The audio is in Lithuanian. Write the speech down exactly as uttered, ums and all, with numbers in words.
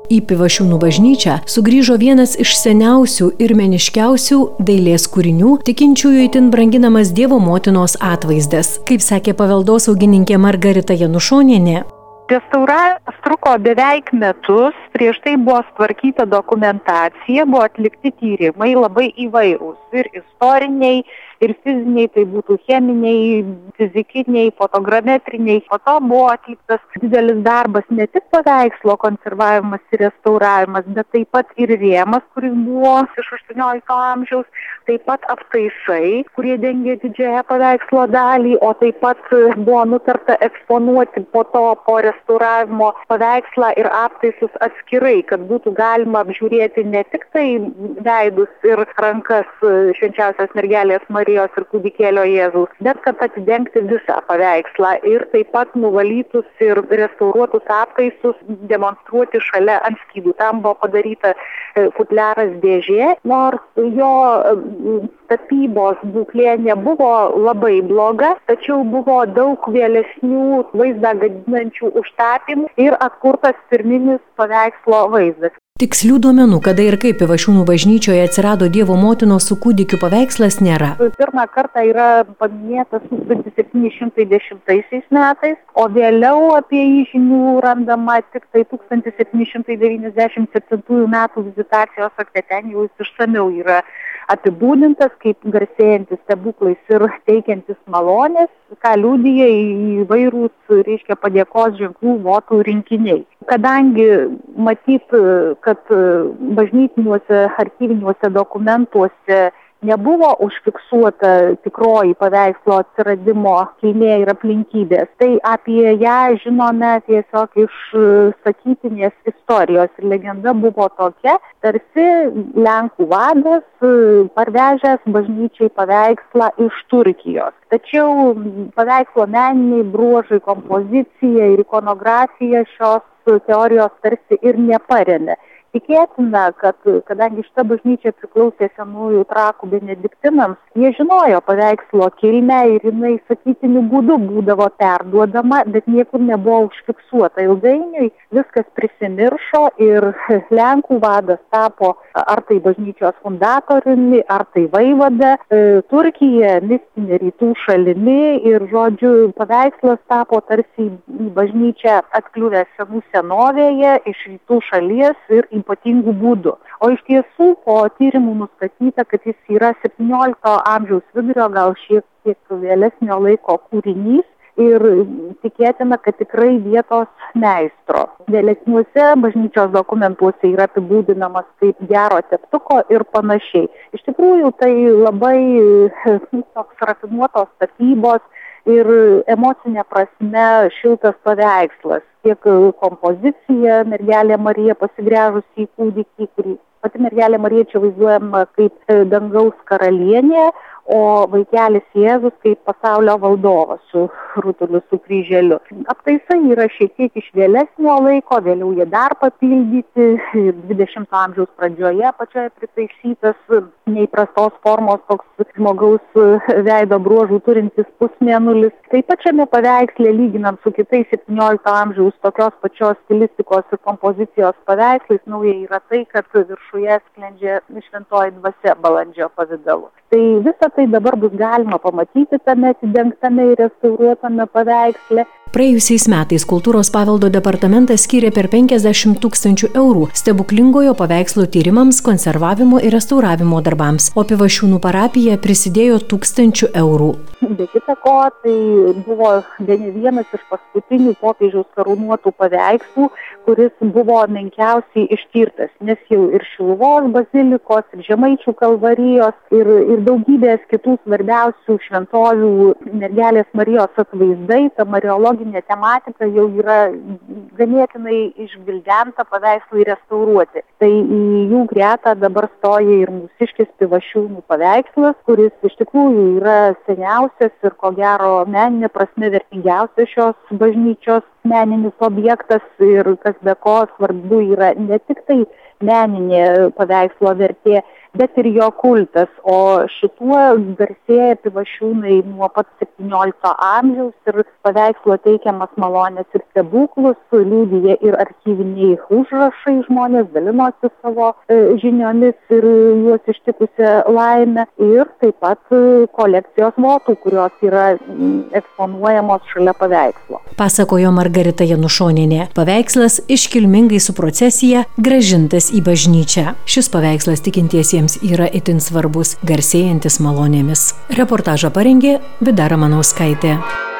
Į Pivašiūnų bažnyčią sugrįžo vienas iš seniausių ir meniškiausių dailės kūrinių, tikinčiųjų itin branginamas Dievo motinos atvaizdas, kaip sakė paveldosaugininkė Margarita Janušonienė. Restauravimas truko beveik metus, prieš tai buvo sutvarkyta dokumentacija, buvo atlikti tyrimai labai įvairūs ir istoriniai, ir fiziniai, tai būtų cheminiai, fizikiniai, fotogrametriniai. Po to buvo atliktas didelis darbas ne tik paveikslo konservavimas ir restauravimas, bet taip pat ir rėmas, kuris buvo iš aštuoniolikto amžiaus, taip pat aptaisai, kurie dengė didžiąją paveikslo dalį, o taip pat buvo nutarta eksponuoti po to po restauravimo paveikslą ir aptaisus atskirai, kad būtų galima apžiūrėti ne tik tai veidus ir rankas švenčiausios mergelės Marijos ir kūdikėlio Jėzaus, bet kad atidengti visą paveikslą ir taip pat nuvalytus ir restauruotus aptaisus demonstruoti šalia ant skydų. Tam buvo padaryta futliaras dėžė, nors jo tapybos būklė nebuvo labai bloga, tačiau buvo daug vėlesnių vaizdą gadinančių užtapymų ir atkurtas pirminis paveikslo vaizdas. Tikslių duomenų, kada ir kaip Pivašiūnų bažnyčioje atsirado Dievo motinos su kūdikiu paveikslas, nėra. Pirmą kartą yra paminėtas tūkstantis septyni šimtai dešimtaisiais metais, o vėliau apie jį žinių randama tik tai tūkstantis septyni šimtai devyniasdešimt septintųjų metų vizitacijos akte. Ten jau jis išsamiau yra apibūdintas kaip garsėjantis stebuklais ir teikiantis malonės, ką liudija įvairūs, reiškia, padėkos ženklų votų rinkiniai. Kadangi matyt, kad bažnytiniuose archyviniuose dokumentuose nebuvo užfiksuota tikroji paveikslo atsiradimo kilmė ir aplinkybės, tai apie ją žinome tiesiog iš sakytinės istorijos. Ir legenda buvo tokia, tarsi Lenkų vadas parvežęs bažnyčiai paveikslą iš Turkijos. Tačiau paveikslo meniniai bruožai, kompozicija ir ikonografija šios teorijos tarsi ir neparemė. Tikėtina, kad kadangi šita bažnyčia priklausė senųjų trakų benediktinams, jie žinojo paveikslo kilmę ir jinai sakytiniu būdu būdavo perduodama, bet niekur nebuvo užfiksuota. Ilgainiui viskas prisimiršo ir Lenkų vadas tapo ar tai bažnyčios fundatoriumi, ar tai vaivada, Turkija mistinė rytų šalimi ir, žodžiu, paveikslas tapo tarsi į bažnyčią atkliuvęs senų senovėje iš rytų šalies ir ypatingų būdų. O iš tiesų po tyrimų nustatyta, kad jis yra septyniolikto amžiaus vidurio, gal šiek tiek vėlesnio laiko kūrinys ir tikėtina, kad tikrai vietos meistro. Vėlesniuose bažnyčios dokumentuose yra apibūdinamas kaip gero teptuko ir panašiai. Iš tikrųjų, tai labai toks rafinuotos tapybos ir emocinė prasme šiltas paveikslas. Tiek kompozicija, mergelė Marija pasigręžusi į kūdikį, kurį pati mergelė Marija čia vaizduojama kaip dangaus karalienė, o vaikelis Jėzus kaip pasaulio valdovas su rutuliu, su kryželiu. Aptaisai yra šiek tiek iš vėlesnio laiko, vėliau jie dar papildyti, dvidešimto amžiaus pradžioje pačioje pritaisytas neįprastos formos toks žmogaus veido bruožų turintis pusmėnulis. Taip pat šiame paveiksle, lyginant su kitais septyniolikto amžiaus tokios pačios stilistikos ir kompozicijos paveikslais, nauja yra tai, kad viršuje sklendžia šventoji dvasia balandžio pavidalu. Tai visą tai dabar bus galima pamatyti tame atidengtame ir restauruotame paveiksle. Praėjusiais metais Kultūros paveldo departamentas skyrė per penkiasdešimt tūkstančių eurų stebuklingojo paveikslo tyrimams, konservavimo ir restauravimo darbams, o Pivašiūnų parapija prisidėjo tūkstančių eurų. Be kita ko, tai buvo bene vienas iš paskutinių popiežiaus karūnuotų paveikslų, kuris buvo menkiausiai ištirtas, nes jau ir Šiluvos bazilikos, ir Žemaičių kalvarijos, ir, ir daugybės kitų svarbiausių šventovių mergelės Marijos atvaizdai, ta mariologinė tematika jau yra ganėtinai išgvildenta paveikslui restauruoti. Tai į jų gretą dabar stoja ir mūsiškis Pivašiūnų paveikslas, kuris iš tikrųjų yra seniausias ir ko gero meninė prasme vertingiausias šios bažnyčios meninis objektas ir kas be ko svarbu yra ne tik tai meninė paveikslo vertė, bet ir jo kultas. O šituo garsėja Pivašiūnai nuo pat septyniolikto amžiaus ir paveikslo teikiamas malonės ir stebuklus, liudija ir archyviniai užrašai, žmonės dalinosi savo e, žiniomis ir juos ištikusią laimę, ir taip pat e, kolekcijos votų, kurios yra m, eksponuojamos šalia paveikslo. Pasakojo Margarita Janušonienė. Paveikslas iškilmingai su procesija grąžintas į bažnyčią. Šis paveikslas tikintiesiems yra itin svarbus, garsėjantis malonėmis. Reportažą parengė Vida Ramanauskaitė.